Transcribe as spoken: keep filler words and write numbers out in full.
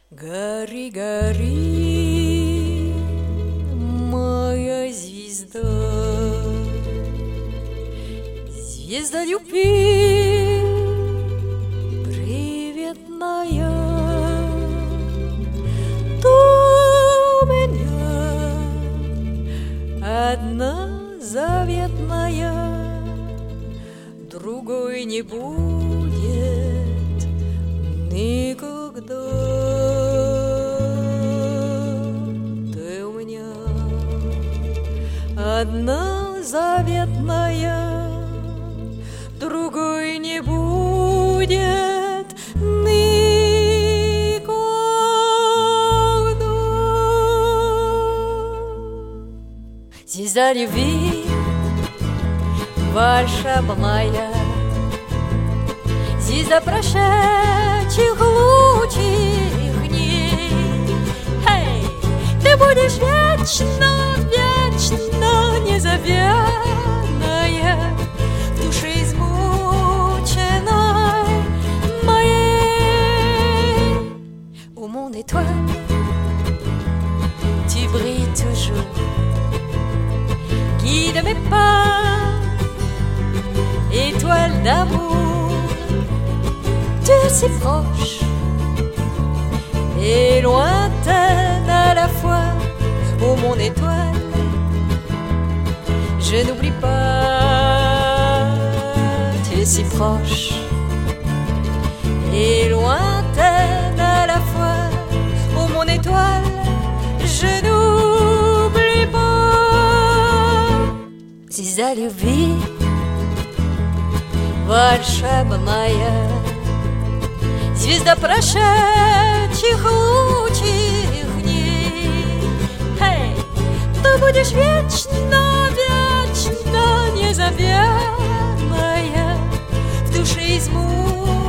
Гори, гори, моя звезда, звезда любви, приветная. Ты у меня одна заветная, другой не будет никогда. Одна заветная, другой не будет никогда. Звезда любви волшебная, звезда прошедших лучших дней. Эй, ты будешь вечно, вечно незаветная, в душе измученной моей. Ô mon étoile, tu brilles toujours, guide mes pas, étoile d'amour. Tu es si proche et lointaine à la fois. Ô mon étoile, je n'oublie pas, tu es si proche et lointaine à la fois. Ô mon étoile, je n'oublie pas. Звезда любви волшебная, звезда прошедших лучших дней. Эй, ты будешь вечно, вечно незаветная, в душе измученной